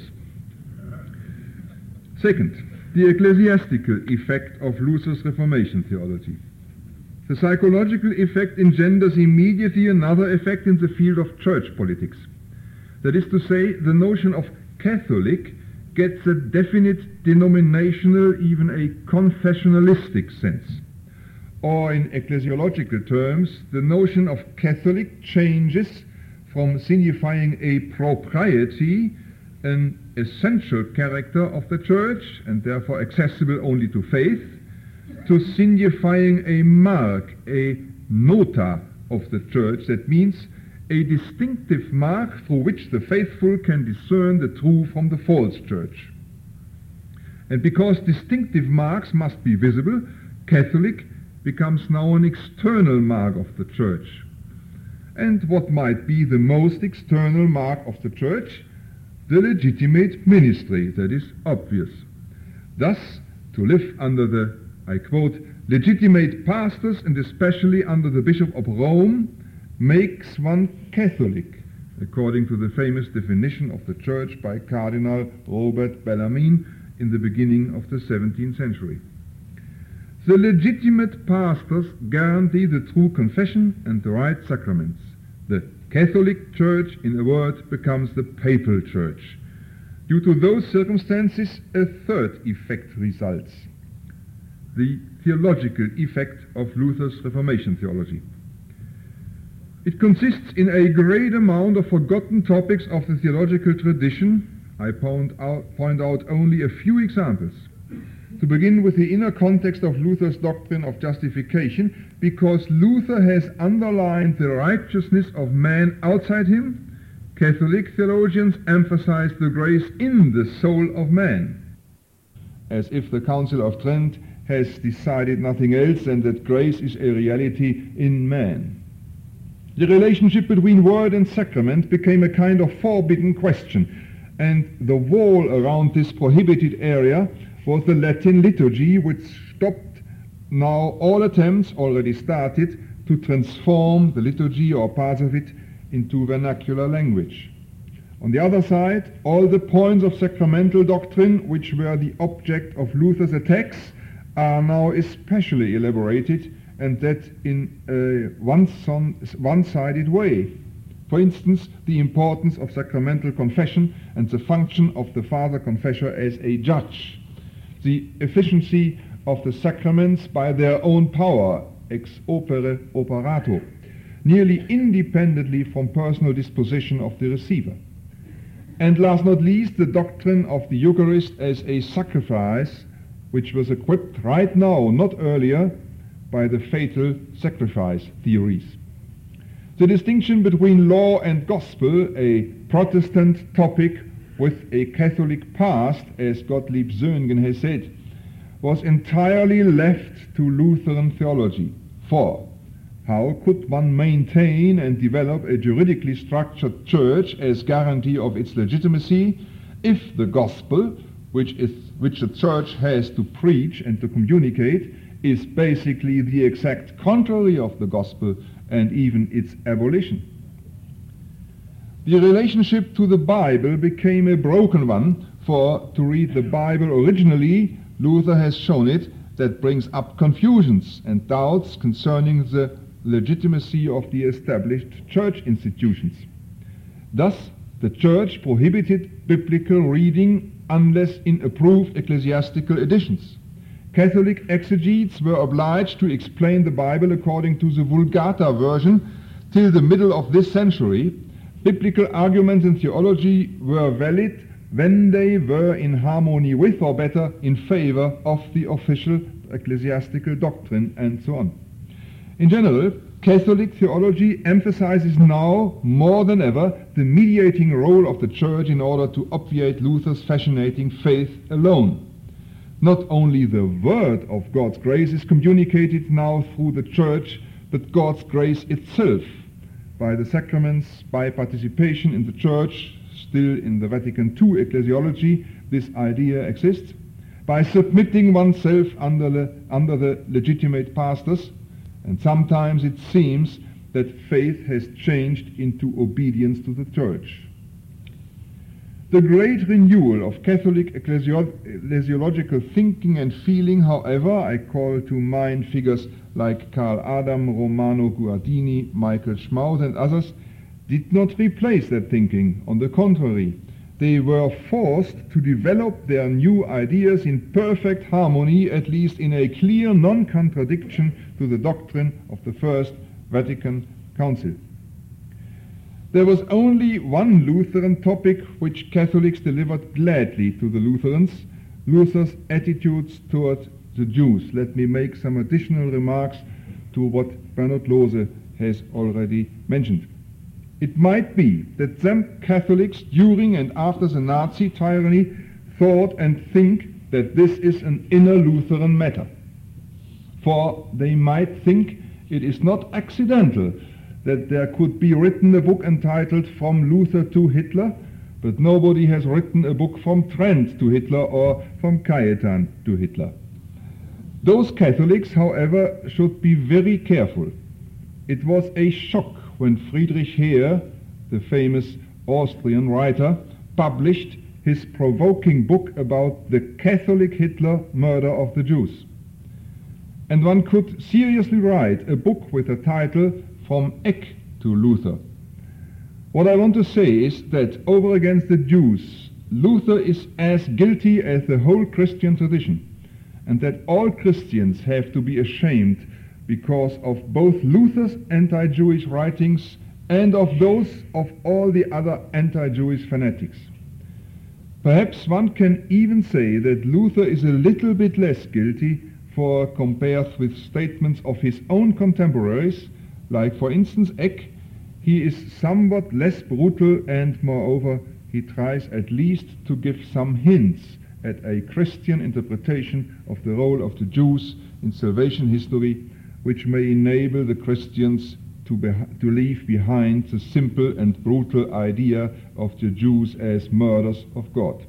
Second, the ecclesiastical effect of Luther's Reformation theology. The psychological effect engenders immediately another effect in the field of church politics. That is to say, the notion of Catholic gets a definite denominational, even a confessionalistic sense. Or in ecclesiological terms, the notion of Catholic changes from signifying a propriety, an essential character of the Church, and therefore accessible only to faith, to signifying a mark, a nota of the Church. That means a distinctive mark through which the faithful can discern the true from the false Church. And because distinctive marks must be visible, Catholic becomes now an external mark of the Church. And what might be the most external mark of the Church? The legitimate ministry, that is obvious. Thus, to live under the, I quote, legitimate pastors, and especially under the Bishop of Rome, makes one Catholic, according to the famous definition of the Church by Cardinal Robert Bellarmine in the beginning of the 17th century. The legitimate pastors guarantee the true confession and the right sacraments. The Catholic Church, in a word, becomes the Papal Church. Due to those circumstances, a third effect results: the theological effect of Luther's Reformation theology. It consists in a great amount of forgotten topics of the theological tradition. I point out only a few examples. To begin with the inner context of Luther's doctrine of justification, because Luther has underlined the righteousness of man outside him, Catholic theologians emphasize the grace in the soul of man, as if the Council of Trent has decided nothing else than that grace is a reality in man. The relationship between word and sacrament became a kind of forbidden question, and the wall around this prohibited area was the Latin liturgy, which stopped now all attempts already started to transform the liturgy or parts of it into vernacular language. On the other side, all the points of sacramental doctrine which were the object of Luther's attacks are now especially elaborated, and that in a one-sided way. For instance, the importance of sacramental confession and the function of the father confessor as a judge, the efficiency of the sacraments by their own power, ex opere operato, nearly independently from personal disposition of the receiver. And last not least, the doctrine of the Eucharist as a sacrifice, which was equipped right now, not earlier, by the fatal sacrifice theories. The distinction between law and gospel, a Protestant topic with a Catholic past, as Gottlieb Söhngen has said, was entirely left to Lutheran theology. For how could one maintain and develop a juridically structured church as guarantee of its legitimacy if the gospel, which the church has to preach and to communicate, is basically the exact contrary of the gospel and even its abolition? The relationship to the Bible became a broken one, for to read the Bible originally, Luther has shown it, that brings up confusions and doubts concerning the legitimacy of the established church institutions. Thus, the church prohibited biblical reading unless in approved ecclesiastical editions. Catholic exegetes were obliged to explain the Bible according to the Vulgata version till the middle of this century. Biblical arguments in theology were valid when they were in harmony with, or better, in favor of the official ecclesiastical doctrine, and so on. In general, Catholic theology emphasizes now more than ever the mediating role of the Church in order to obviate Luther's fascinating faith alone. Not only the word of God's grace is communicated now through the Church, but God's grace itself, by the sacraments, by participation in the Church, still in the Vatican II ecclesiology, this idea exists, by submitting oneself under the legitimate pastors, and sometimes it seems that faith has changed into obedience to the Church. The great renewal of Catholic ecclesiological thinking and feeling, however, I call to mind figures like Karl Adam, Romano Guardini, Michael Schmaus and others, did not replace that thinking. On the contrary, they were forced to develop their new ideas in perfect harmony, at least in a clear non-contradiction to the doctrine of the First Vatican Council. There was only one Lutheran topic which Catholics delivered gladly to the Lutherans: Luther's attitudes toward the Jews. Let me make some additional remarks to what Bernhard Lose has already mentioned. It might be that some Catholics during and after the Nazi tyranny thought and think that this is an inner Lutheran matter. For they might think it is not accidental that there could be written a book entitled From Luther to Hitler, but nobody has written a book from Trent to Hitler or from Cajetan to Hitler. Those Catholics, however, should be very careful. It was a shock when Friedrich Heer, the famous Austrian writer, published his provoking book about the Catholic Hitler murder of the Jews. And one could seriously write a book with the title From Eck to Luther. What I want to say is that over against the Jews, Luther is as guilty as the whole Christian tradition, and that all Christians have to be ashamed because of both Luther's anti-Jewish writings and of those of all the other anti-Jewish fanatics. Perhaps one can even say that Luther is a little bit less guilty, for compared with statements of his own contemporaries, like for instance Eck, he is somewhat less brutal, and moreover he tries at least to give some hints at a Christian interpretation of the role of the Jews in salvation history, which may enable the Christians to leave behind the simple and brutal idea of the Jews as murderers of God.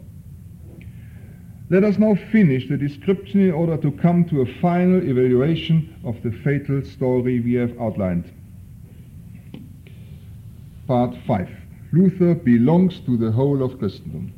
Let us now finish the description in order to come to a final evaluation of the fatal story we have outlined. Part 5. Luther belongs to the whole of Christendom.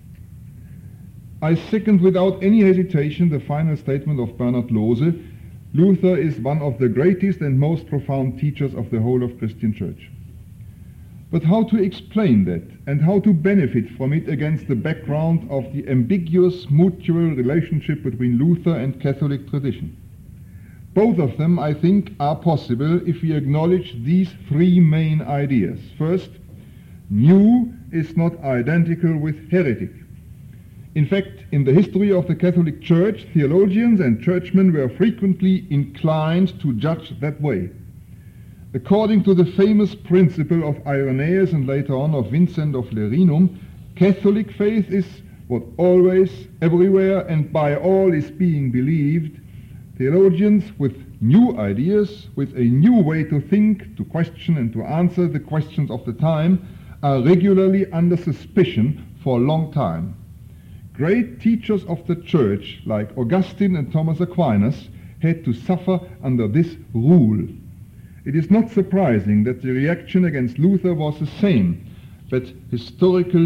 I second without any hesitation the final statement of Bernhard Lose. Luther is one of the greatest and most profound teachers of the whole of Christian Church. But how to explain that, and how to benefit from it against the background of the ambiguous mutual relationship between Luther and Catholic tradition? Both of them, I think, are possible if we acknowledge these three main ideas. First, new is not identical with heretic. In fact, in the history of the Catholic Church, theologians and churchmen were frequently inclined to judge that way. According to the famous principle of Irenaeus and later on of Vincent of Lerinum, Catholic faith is what always, everywhere, and by all is being believed. Theologians with new ideas, with a new way to think, to question and to answer the questions of the time, are regularly under suspicion for a long time. Great teachers of the Church, like Augustine and Thomas Aquinas, had to suffer under this rule. It is not surprising that the reaction against Luther was the same, but historical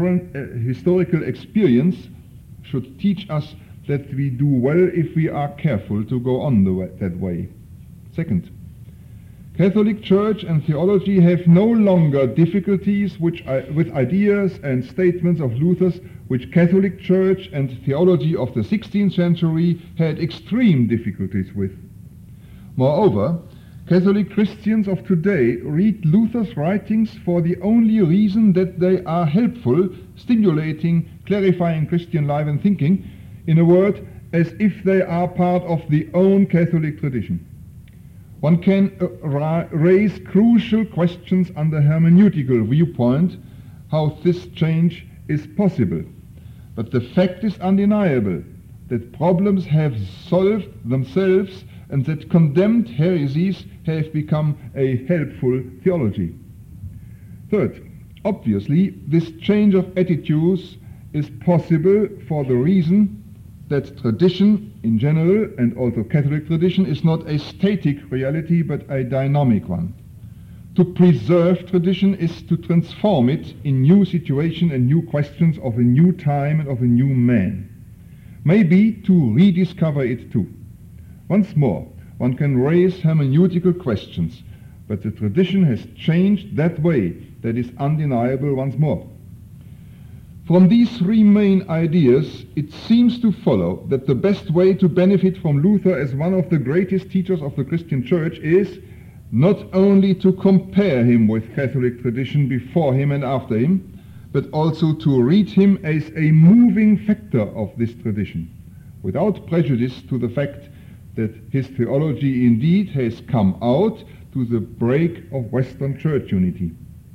experience should teach us that we do well if we are careful to go on that way. Second, Catholic Church and theology have no longer difficulties with ideas and statements of Luther's, which Catholic Church and theology of the 16th century had extreme difficulties with. Moreover, Catholic Christians of today read Luther's writings for the only reason that they are helpful, stimulating, clarifying Christian life and thinking, in a word, as if they are part of the own Catholic tradition. One can raise crucial questions under hermeneutical viewpoint how this change is possible. But the fact is undeniable that problems have solved themselves and that condemned heresies have become a helpful theology. Third, obviously, this change of attitudes is possible for the reason that tradition in general, and also Catholic tradition, is not a static reality but a dynamic one. To preserve tradition is to transform it in new situations and new questions of a new time and of a new man. Maybe to rediscover it too. Once more, one can raise hermeneutical questions, but the tradition has changed that way. That is undeniable once more. From these three main ideas, it seems to follow that the best way to benefit from Luther as one of the greatest teachers of the Christian Church is not only to compare him with Catholic tradition before him and after him, but also to read him as a moving factor of this tradition, without prejudice to the fact that his theology indeed has come out to the break of Western Church unity.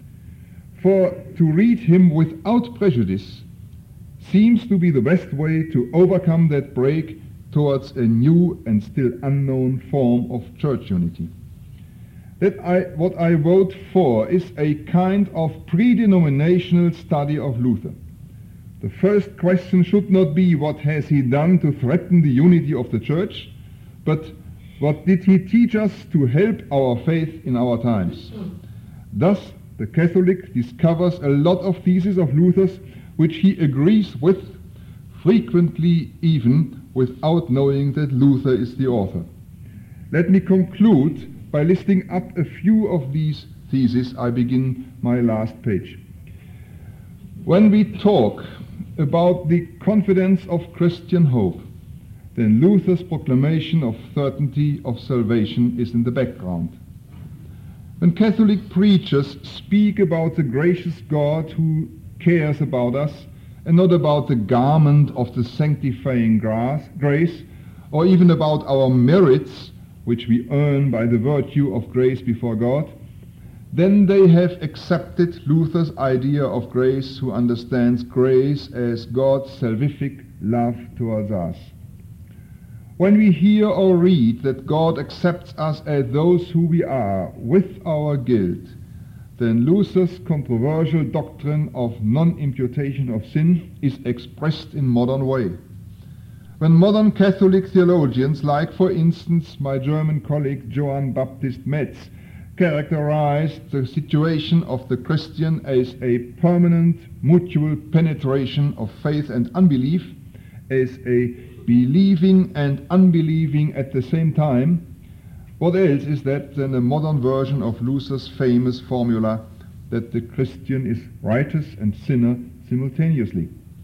For to read him without prejudice seems to be the best way to overcome that break towards a new and still unknown form of church unity. What I vote for is a kind of pre-denominational study of Luther. The first question should not be what has he done to threaten the unity of the church, but what did he teach us to help our faith in our times? Thus, the Catholic discovers a lot of theses of Luther's which he agrees with, frequently even without knowing that Luther is the author. Let me conclude by listing up a few of these theses. I begin my last page. When we talk about the confidence of Christian hope, then Luther's proclamation of certainty of salvation is in the background. When Catholic preachers speak about the gracious God who cares about us, and not about the garment of the sanctifying grace, or even about our merits, which we earn by the virtue of grace before God, then they have accepted Luther's idea of grace, who understands grace as God's salvific love towards us. When we hear or read that God accepts us as those who we are, with our guilt, then Luther's controversial doctrine of non-imputation of sin is expressed in modern way. When modern Catholic theologians, like for instance my German colleague Johann Baptist Metz, characterized the situation of the Christian as a permanent mutual penetration of faith and unbelief, as a believing and unbelieving at the same time, what else is that than a modern version of Luther's famous formula that the Christian is righteous and sinner simultaneously?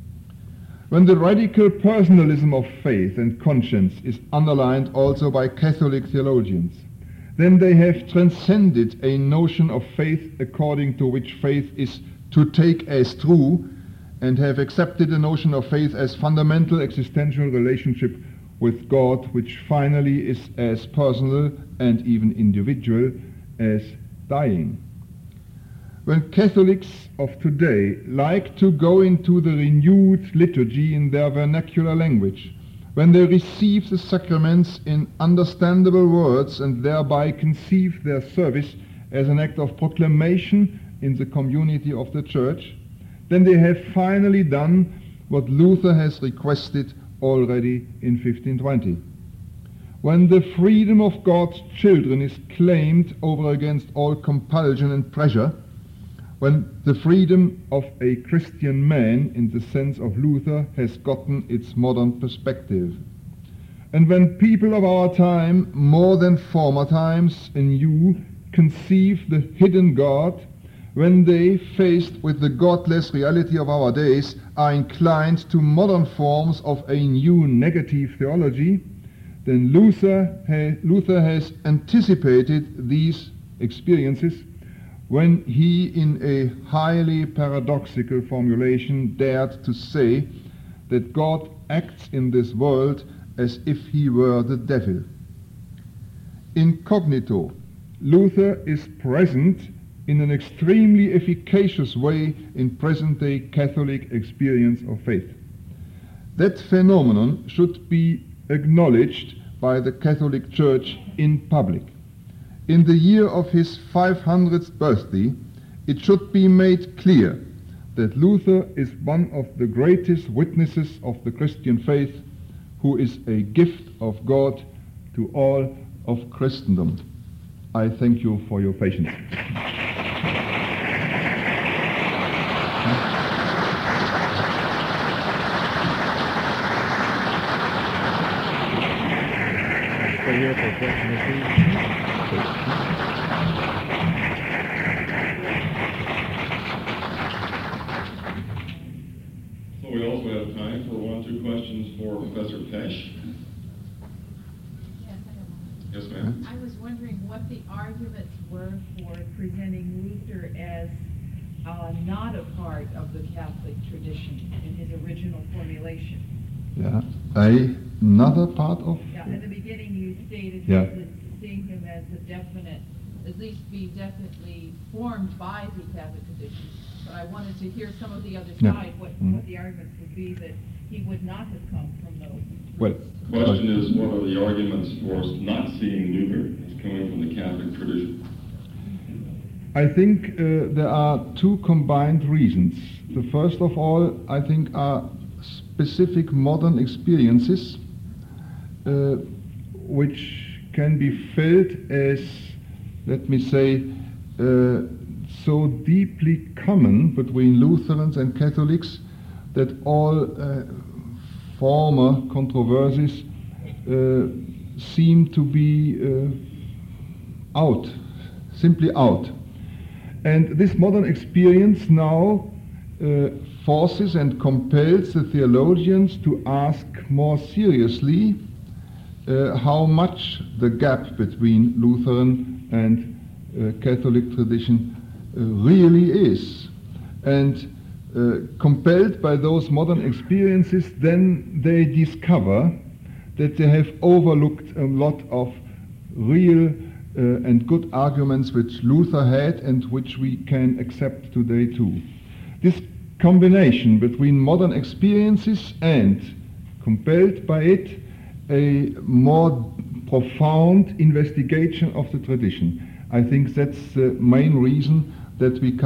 When the radical personalism of faith and conscience is underlined also by Catholic theologians, then they have transcended a notion of faith according to which faith is to take as true, and have accepted the notion of faith as fundamental existential relationship with God, which finally is as personal and even individual as dying. When Catholics of today like to go into the renewed liturgy in their vernacular language, when they receive the sacraments in understandable words and thereby conceive their service as an act of proclamation in the community of the Church, then they have finally done what Luther has requested already in 1520. When the freedom of God's children is claimed over against all compulsion and pressure, when the freedom of a Christian man, in the sense of Luther, has gotten its modern perspective, and when people of our time, more than former times, anew conceive the hidden God, when they, faced with the godless reality of our days, are inclined to modern forms of a new negative theology, then Luther has anticipated these experiences when he, in a highly paradoxical formulation, dared to say that God acts in this world as if he were the devil. Incognito, Luther is present in an extremely efficacious way in present-day Catholic experience of faith. That phenomenon should be acknowledged by the Catholic Church in public. In the year of his 500th birthday, it should be made clear that Luther is one of the greatest witnesses of the Christian faith, who is a gift of God to all of Christendom. I thank you for your patience. here for question or two. So we also have time for 1 or 2 questions for Professor Pesch. Yes, I have one. Yes, ma'am. I was wondering what the arguments were for presenting Luther as not a part of the Catholic tradition in his original formulation. Yeah. Another part of... Yeah, at the beginning you stated Yeah. seeing him as a definite, at least be definitely formed by the Catholic tradition. But I wanted to hear some of the other Yeah. side, what the arguments would be that he would not have come from those. Well, The question is, what are the arguments for not seeing Luther as coming from the Catholic tradition? I think there are 2 combined reasons. The first of all, I think, are specific modern experiences which can be felt as, let me say, so deeply common between Lutherans and Catholics that all former controversies seem to be simply out. And this modern experience now forces and compels the theologians to ask more seriously how much the gap between Lutheran and Catholic tradition really is. And compelled by those modern experiences, then they discover that they have overlooked a lot of real and good arguments which Luther had and which we can accept today too. This combination between modern experiences and, compelled by it, a more profound investigation of the tradition. I think that's the main reason that we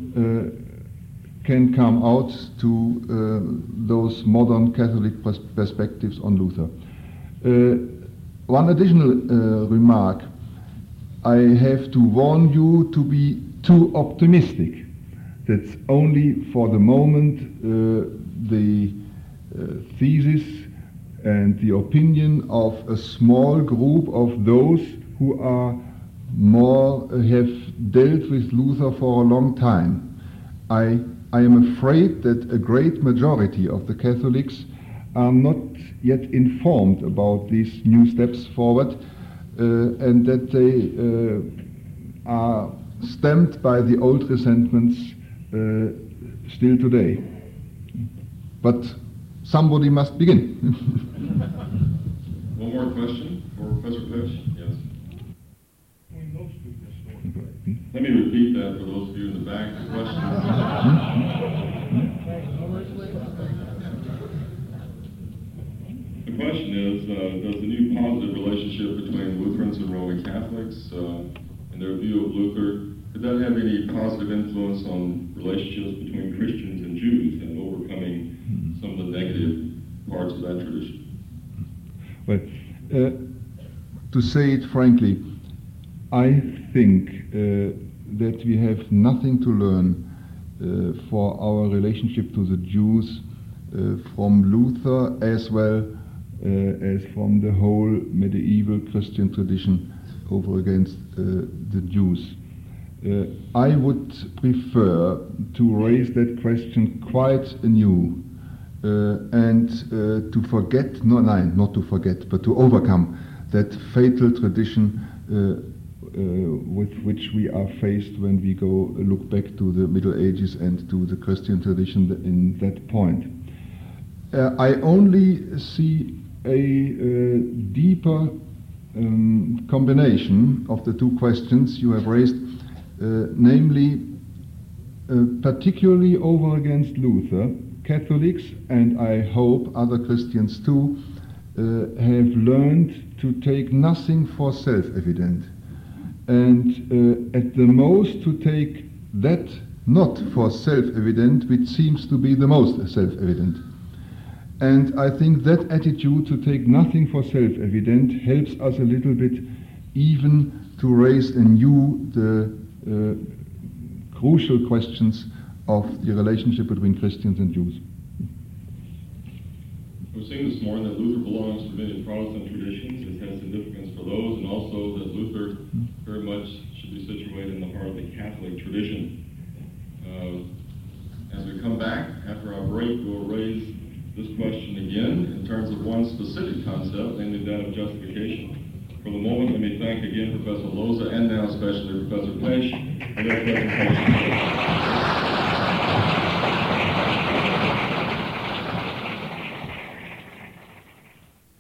can come out to those modern Catholic perspectives on Luther. One additional remark. I have to warn you to be too optimistic. That's only for the moment the thesis and the opinion of a small group of those who have dealt with Luther for a long time. I am afraid that a great majority of the Catholics are not yet informed about these new steps forward, and that they are stamped by the old resentments still today. But somebody must begin. One more question for Professor Pesch? Yes. Let me repeat that for those of you in the back. The question The question is, does the new positive relationship between Lutherans and Roman Catholics, in their view of Luther, did that have any positive influence on relationships between Christians and Jews and overcoming some of the negative parts of that tradition? Well, to say it frankly, I think that we have nothing to learn for our relationship to the Jews from Luther as well as from the whole medieval Christian tradition over against the Jews. I would prefer to raise that question quite anew and to forget, not to forget, but to overcome that fatal tradition with which we are faced when we look back to the Middle Ages and to the Christian tradition in that point. I only see a deeper combination of the 2 questions you have raised, namely, particularly over against Luther, Catholics, and I hope other Christians too, have learned to take nothing for self-evident, and at the most to take that not for self-evident which seems to be the most self-evident. And I think that attitude to take nothing for self-evident helps us a little bit even to raise anew the crucial questions of the relationship between Christians and Jews. We've seen this morning that Luther belongs to many Protestant traditions. It has significance for those, and also that Luther very much should be situated in the heart of the Catholic tradition. As we come back after our break, we'll raise this question again in terms of one specific concept, namely that of justification. For the moment, let me thank again Professor Loza and now especially Professor Pesch for their presentation.